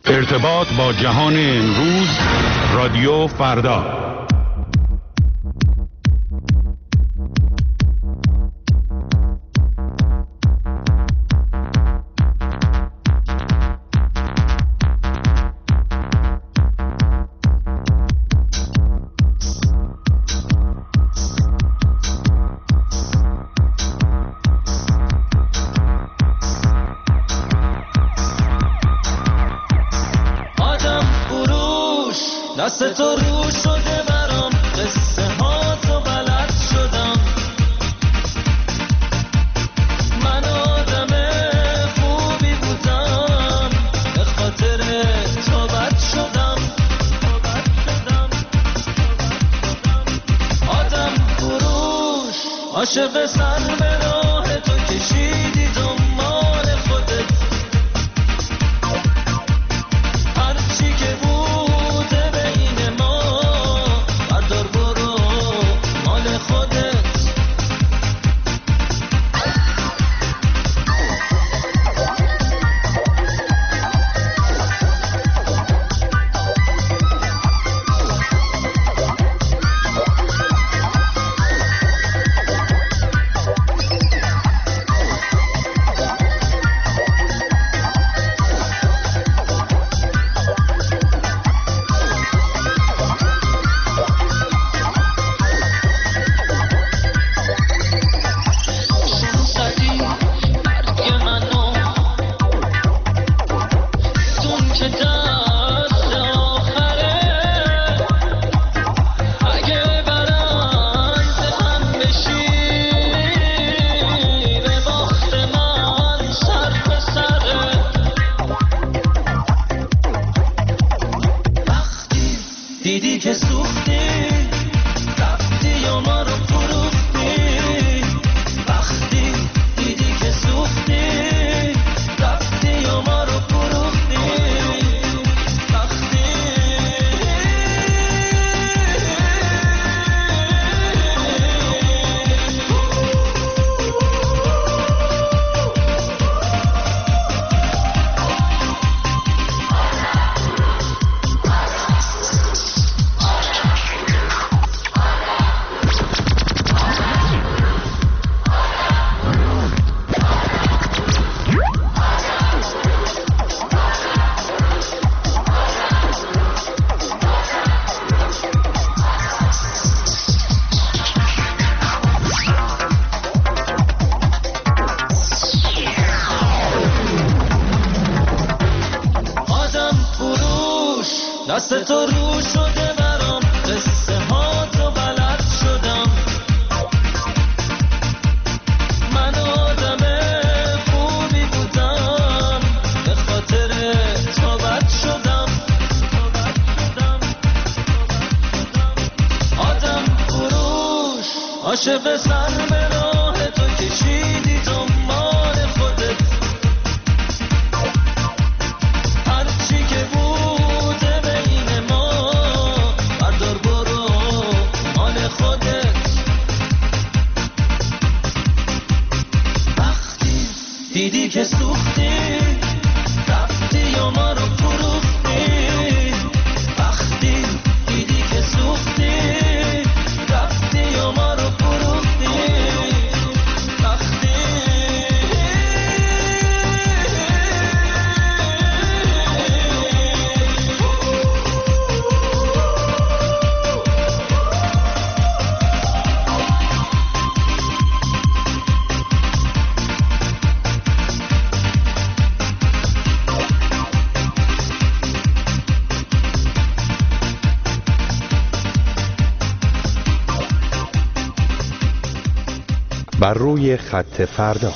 ارتباط با جهان امروز، رادیو فردا. دست تو رو شده برام، قصه ها تو بلد شدم. من آدم خوبی بودم، به خاطر تو بد شدم. آدم فروش عاشق سر به راه تو کشیدی دنبال خودت. هرچی که بوده بین ما بردار برو مال خودت. دیدی که سوختی رفتی و ما رو فروختی. وقتی دیدی که سوختی رفتی و ما رو فروختی. وقتی دست تو رو شده برام، قصه ها تو بلد شدم. من آدم خوبی بودم، به خاطر تو بد شدم. آدم فروش عاشق سر به راه تو کشیدی دنبال خودت. هرچی که بوده بین ما بردار برو مال خودت. وقتی دیدی که سوختی رفتی و ما رو فروختی. وقتی دیدی که سوختی رفتی و ما رو فروختی. وقتی بر روی خط فردا.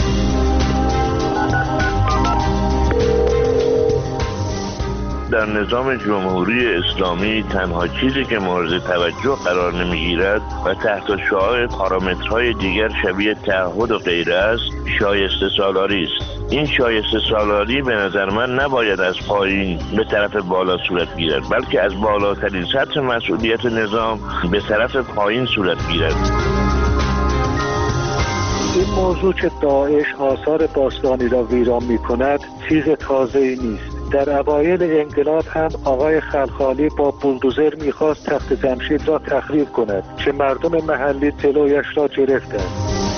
در نظام جمهوری اسلامی تنها چیزی که مورد توجه قرار نمیگیرد و تحت شعاع پارامترهای دیگر شبیه تعهد و غیره است، شایسته سالاری است. این شایسته سالاری به نظر من نباید از پایین به طرف بالا صورت گیرد، بلکه از بالاترین سطح مسئولیت نظام به طرف پایین صورت گیرد. این موضوع که داعش آثار باستانی را ویران می کند چیز تازه‌ای نیست. در اوایل انقلاب هم آقای خلخالی با بولدوزر میخواست تخت جمشید را تخریب کند که مردم محلی جلویش را گرفتند.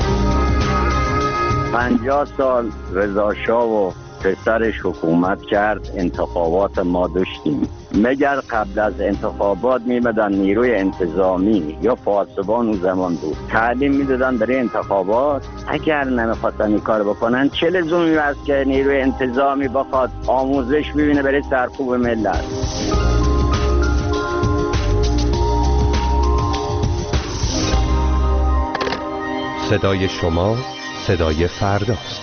50 سال رضا شاه و پسرش حکومت کرد، انتخابات ما داشتیم. مگر قبل از انتخابات میمدن نیروی انتظامی یا پاسبان اون زمان بود تعلیم میدادن برای انتخابات؟ اگر نمیخواستن این کار بکنن چه لزومی هست که نیروی انتظامی بخواد آموزش ببینه برای سرکوب ملت؟ صدای شما صدای فرداست.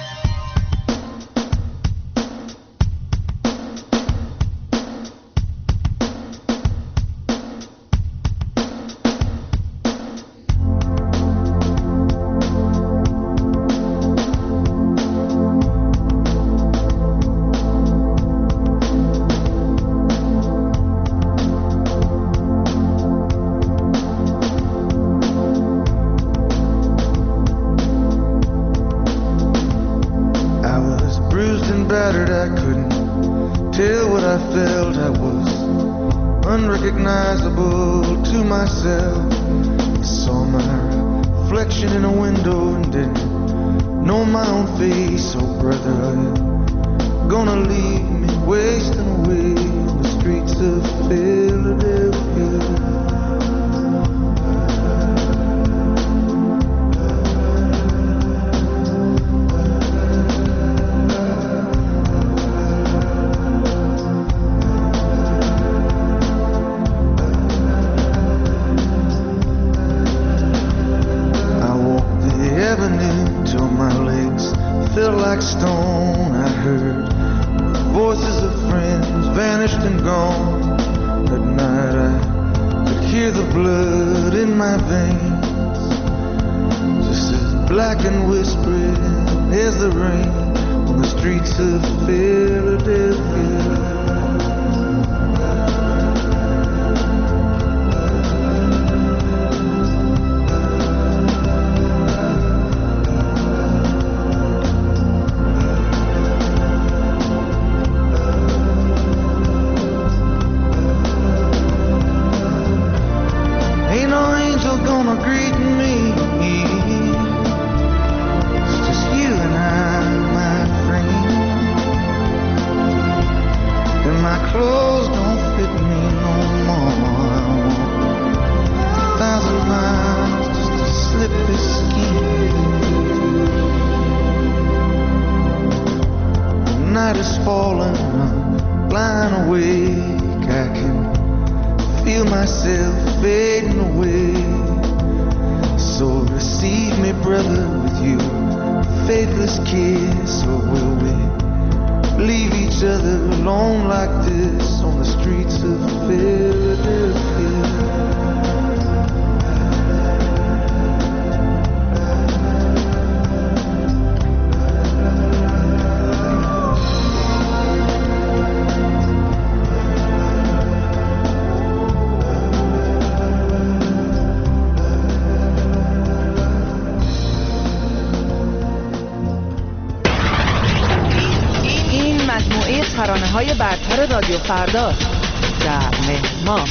ترانه‌های برتر رادیو فرداست. در مهمان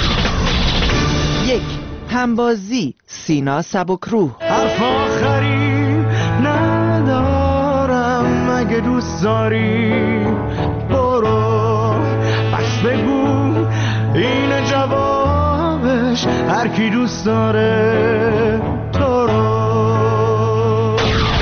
1. همبازی سینا سبکروح. حرف آخری ندارم، اگه دوست داری برو، بس بگو این جوابش، هر کی دوست داره تو رو.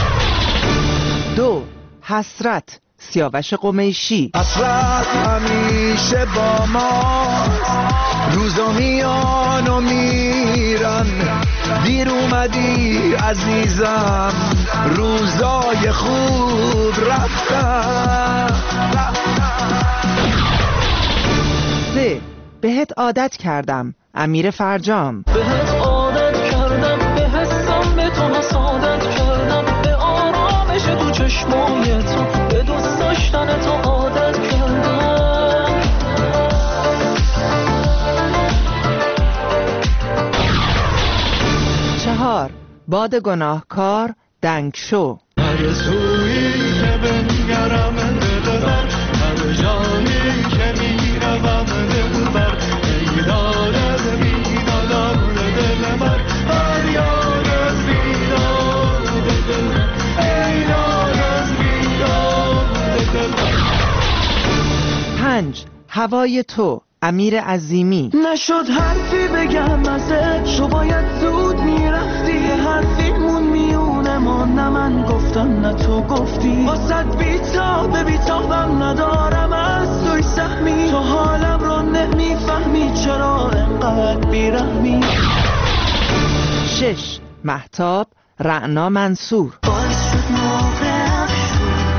2. حسرت سیاوش قمیشی. حسرت همیشه با ما، روزا میان و میرن، دیر اومدی عزیزم، روزای خوب رفتن. 3. بهت عادت کردم امیر فرجام. بهت عادت کردم، به حسم به تو حسادت کردم، به آرامش تو چشمای تو، به دوست داشتن تو عادت کردم. 4. باد گناهکار دنگ شو. هر سویی که بنگرم دلم، هر جا 5. هوای تو، امیر عظیمی. نشد حرفی بگم ازش، تو باید زود میرفتی، حرفیمون میونه ما، نه من گفتم نه تو گفتی، واسد بیتابم ندارم از توی سهمی، تو حالم رو نمیفهمی چرا انقدر بیرحمی. 6. مهتاب، رعنا منصور. باعث شد موقعم شد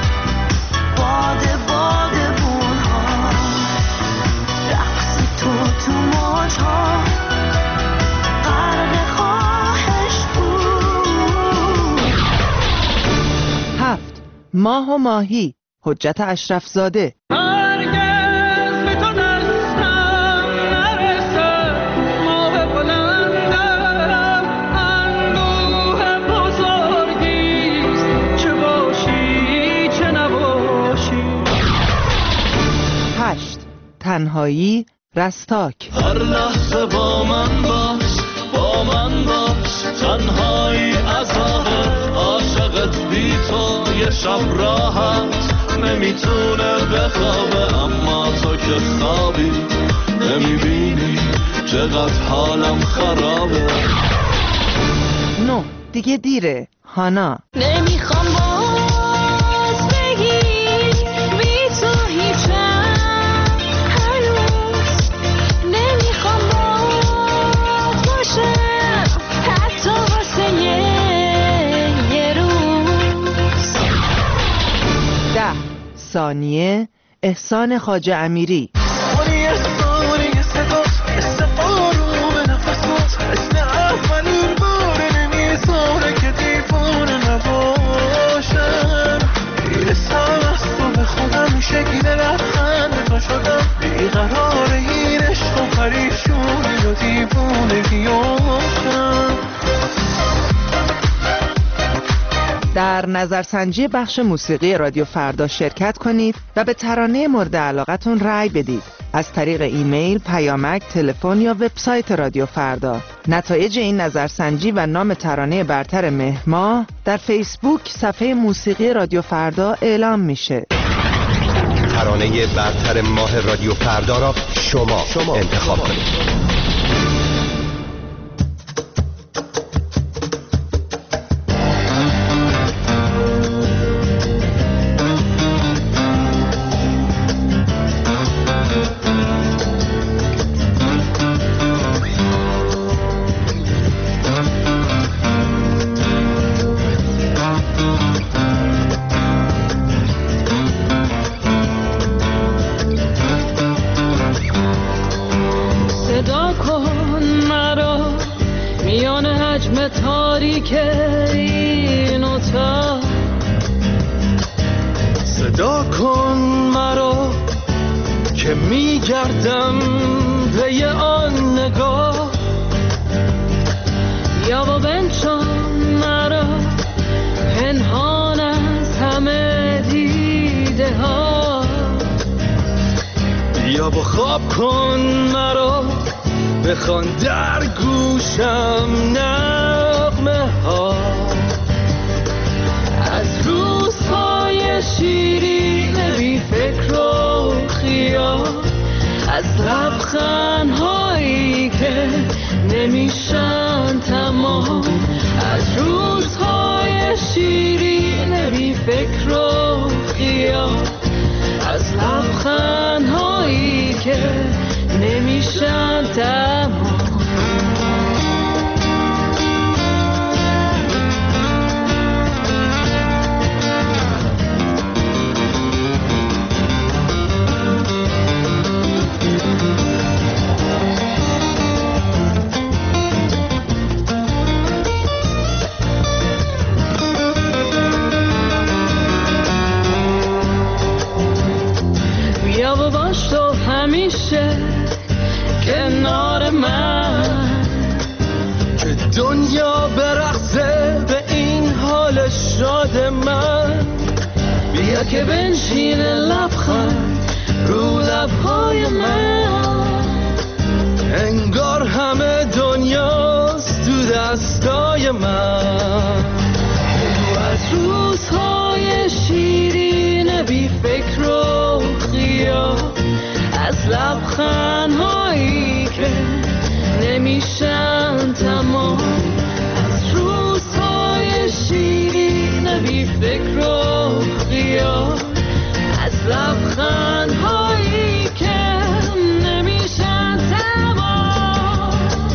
باده بونها، رقص تو موجها، غرق خواهش بود. 7. ماه و ماهی، حجت اشرف زاده. هرگز به تو دستم نرسه، ماه بلندم اندوه بزرگیست، چه باشی چه نباشی. 8. تنهایی، رستاک. هر لحظه با من باش تنهایی عذابه، عاشقت بی تو یه شب راحت نمیتونه بخوابه، اما تو که خوابی نمیبینی چقدر حالم خرابه. 9. دیگه دیره، هانا. نمیخوام باز بگی بی تو هیچم هنوز، نمیخوام باز باشم حتی واسه یه روز. 10. ثانیه، احسان خواجه امیری. ثانیه صداست مثل آروم نفسات، مثل اولین بار نمیذاره که دیوونه نباشم، میرسم از تو به خودم شکل لبخند تو شدم، بیقرار این عشق و پریشونی و دیوونگیاشم. در نظرسنجی بخش موسیقی رادیو فردا شرکت کنید و به ترانه مورد علاقتون رأی بدید از طریق ایمیل، پیامک، تلفن یا وبسایت رادیو فردا. نتایج این نظرسنجی و نام ترانه برتر ماه در فیسبوک صفحه موسیقی رادیو فردا اعلام میشه. ترانه برتر ماه رادیو فردا را شما انتخاب کنید. تاریک این اتاق صدا کن مرا که میگردم به آن نگاه، یا با بنشان مرا پنهان از همه دیده ها، یا با خواب کن مرا بخوان در گوشم نغمه ها، از روزهای شیرین بی فکر و خیال، از لبخندهایی که نمیشن تمام، از روزهای شیرین بی فکر و خیال، از لبخندهایی که نمیشن تمام. بیا و باش تو همیشه کنار من، که دنیا برقصه به این حال شاد من، بیا که بنشین لبخند رو لبهای من، انگار همه دنیاست تو دستای من، از روزهای شیرین بی فکر و خیال، لبخندهایی که نمیشن تمام، از روزهای شیرین بی فکر و خیال، از لبخندهایی که نمیشن تمام.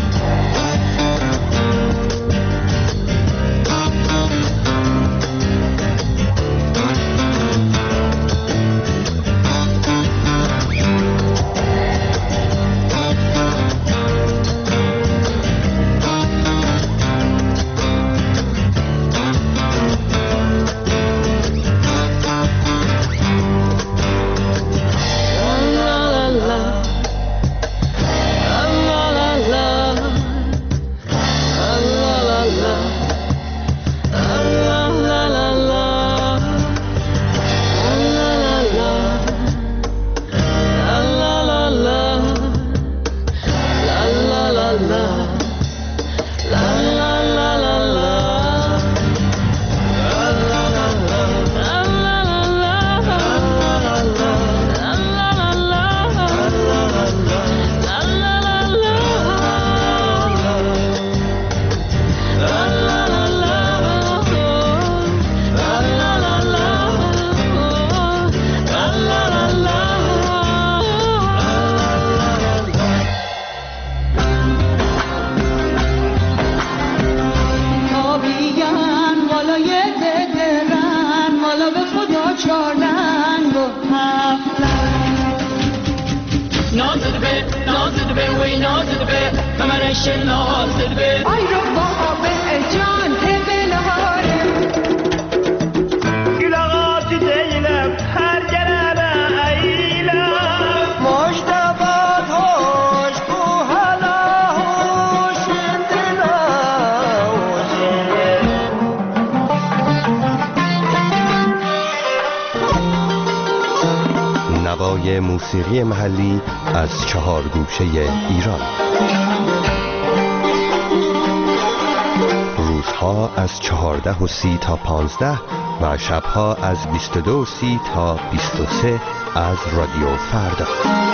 نوای موسیقی محلی از 4 گوشه ایران. روزها از 14:30 تا 15 و شبها از 22:30 تا 23 از رادیو فردا.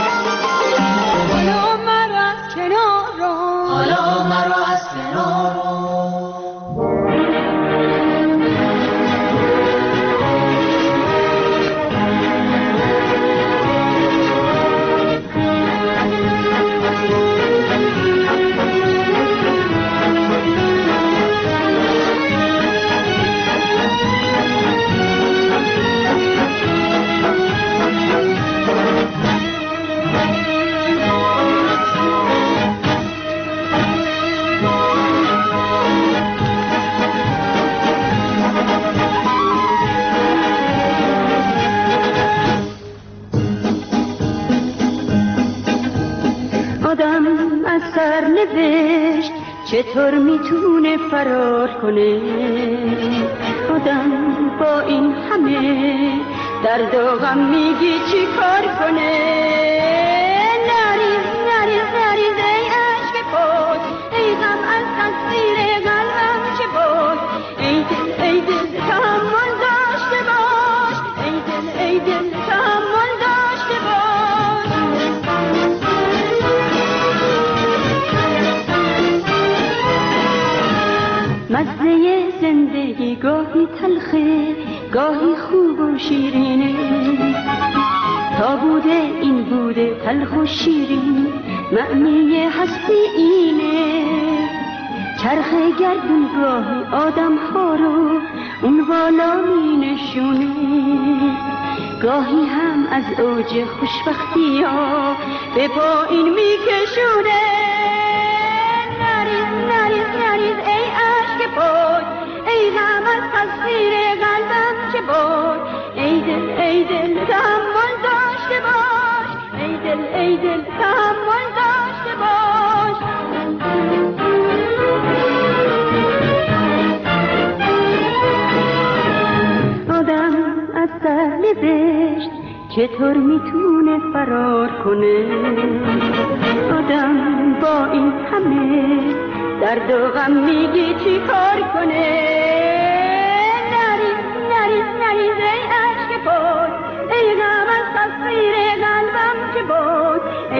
حالا مرا از کنار رو، حالا مرا از کنار رو. سرنوشت چطور میتونه فرار کنه؟ آدم با این همه درد و غم میگی چی کار کنه؟ نریز نریز نریز ای عشق پاک، ای غم از تقصیر قلبم چه بود؟ ای دل تحمل داشته باش، ای دل تحمل داشته باش. مزه زندگی گاهی تلخه گاهی خوب و شیرینه، تا بوده این بوده تلخ و شیرین، معنی هستی اینه. چرخ گردون گاهی آدم ها رو اون بالا می نشونه، گاهی هم از اوج خوشبختی ها به پایین می کشونه. نریز نریز نریز ای عشق پاک، ای غم از تقصیر قلبم چه بود؟ ای دل تحمل داشته باش، ای دل تحمل داشته باش. آدم از سرنوشت چطور میتونه فرار کنه؟ آدم با این همه درد و غم میگی چی کار کنه؟ نریز نریز نریز ای عشق پاک، ای غم از تقصیر قلبم چه بود؟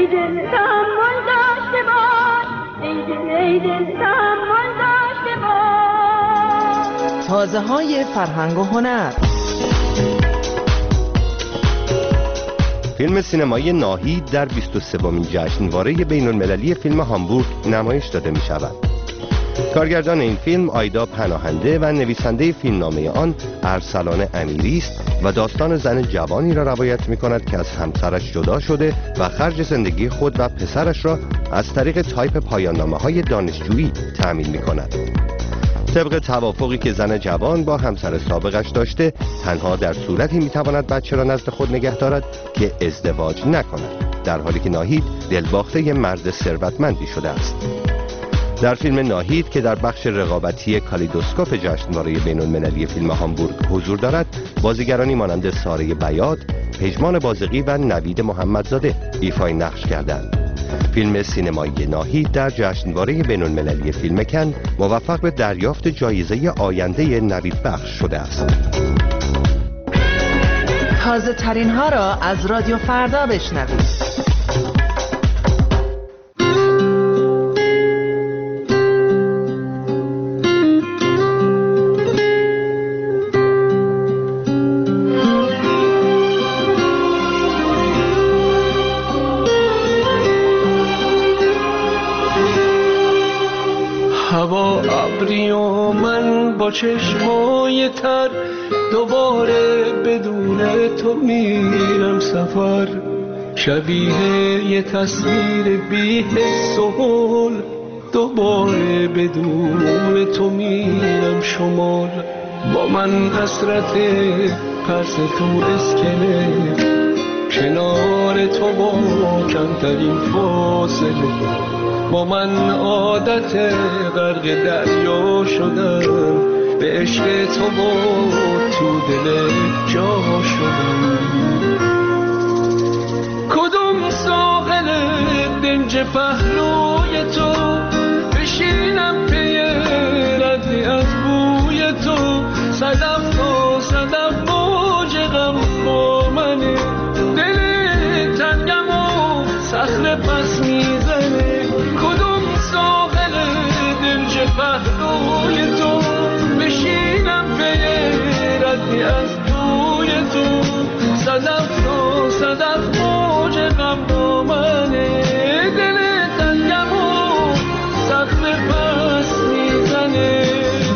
ای دل تحمل داشته باش، ای دل تحمل داشته باش. تازه های فرهنگ و هنر. فیلم سینمایی ناهید در 23مین جشنواره بین‌المللی فیلم هامبورگ نمایش داده می شود. کارگردان این فیلم آیدا پناهنده و نویسنده فیلمنامه آن ارسلان امیری است و داستان زن جوانی را روایت می کند که از همسرش جدا شده و خرج زندگی خود و پسرش را از طریق تایپ پایان‌نامه‌های دانشجویی تأمین می کند. طبق توافقی که زن جوان با همسر سابقش داشته، تنها در صورتی میتواند بچه را نزد خود نگه دارد که ازدواج نکند، در حالی که ناهید دلباخته مرد ثروتمندی شده است. در فیلم ناهید که در بخش رقابتی کالیدوسکوپ جشنواره بین‌المللی فیلم هامبورگ حضور دارد، بازیگرانی مانند ساره بیات، پژمان بازقی و نوید محمدزاده ایفای نقش کردند. فیلم سینمایی ناهید در جشنواره بین‌المللی فیلم کن موفق به دریافت جایزه آینده نوید بخش شده است. تازه ترین ها را از رادیو فردا بشنوید. هوا ابری و من با چشمای تر، دوباره بدون تو میرم سفر. شبیه یه تصویر بی حس و حال، دوباره بدون تو میرم شمال. با من حسرت پرس تو اسکله، کنار تو با کمترین فاصله. با من عادت غرق دریا شدم، به عشق تو با تو دل جا شدم. کدوم ساحل دنج پهلوی تو، بشینم پی ردی از بوی تو. صدف تا صدف موج غم با منه، دل تنگم و صخره پس میزنه. کدوم ساحل دنج پهلوی تو، بشینم پی ردی از بوی تو. صدف تا صدف موج غم با منه، دل تنگم و صخره پس میزنه.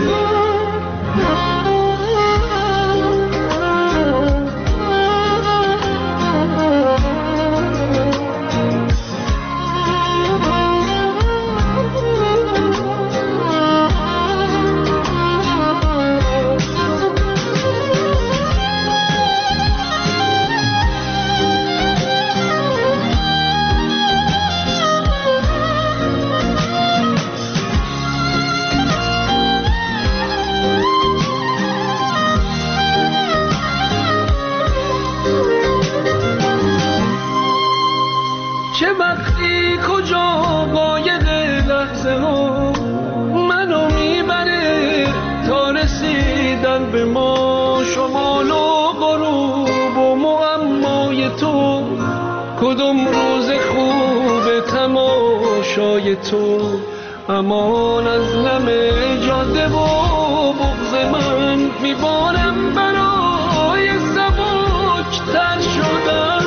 چه وقتی کجا قاید لحظه ها منو میبره تا رسیدن به ما. شمال و غروب و معمای تو، کدوم روز خوب تماشای تو. امان از نم جاده و بغض من، میبارم برای سبک تر شدن.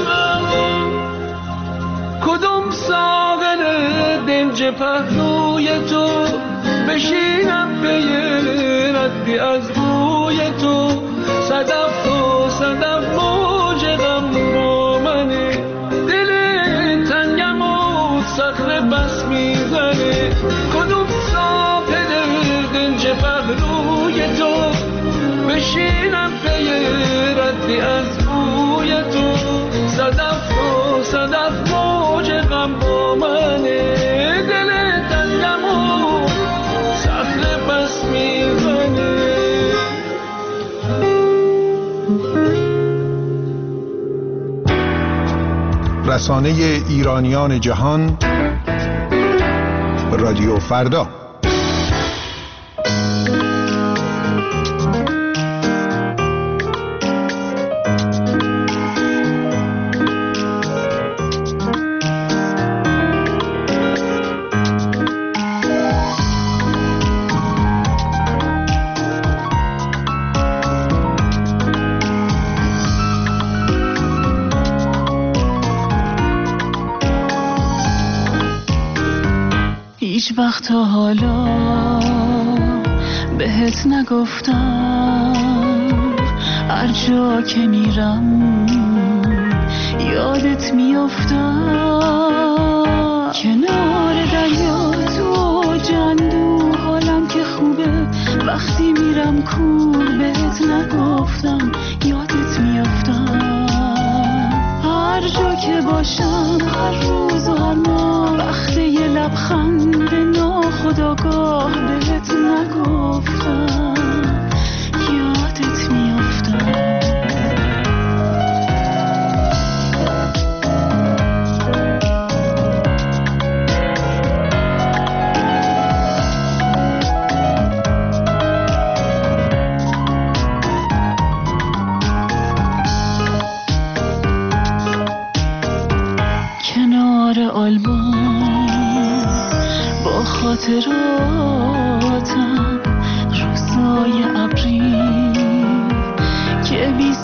کدوم ساحل دنج پهلوی تو، بشینم پی ردی از بوی تو. صدف تا صدف موج غم با منه، دل تنگم و صخره بس میزنه. کدوم ساحل دنج پهلوی تو، بشینم پی ردی از بوی تو. صدف تا صدف موج غم با منه، دل تنگم و صخره بس میزنه. رسانه ایرانیان جهان، رادیو فردا. هیچ وقت تا حالا بهت نگفتم، هر جا که میرم یادت میافتم. کنار دریا تو جندو حالم که خوبه، وقتی میرم کور بهت نگفتم یادت میافتم. هر جا که باشم هر روز و هر ماه، وقت یه لبخند ناخودآگاه بهت نگفتم یادت میافتم. آلبوم با خاطراتم، روزای ابری که بی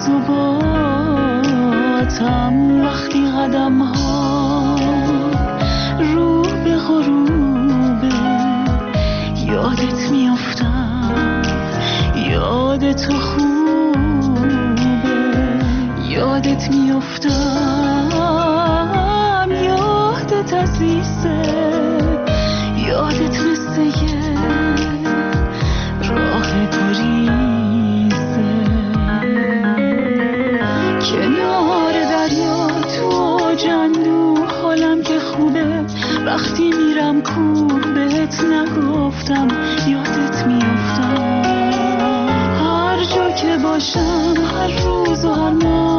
ثباتم، وقتی قدم ها رو به غروبه یادت میافتم. یاد تو خوبه یادت میافتم، یادت عزیزه، یادت مثل یه راه گریزه. کنار دریا تو جندو حالم که خوبه، وقتی میرم کور بهت نگفتم یادت میافتم. هر جا که باشم هر روز و هر ماه،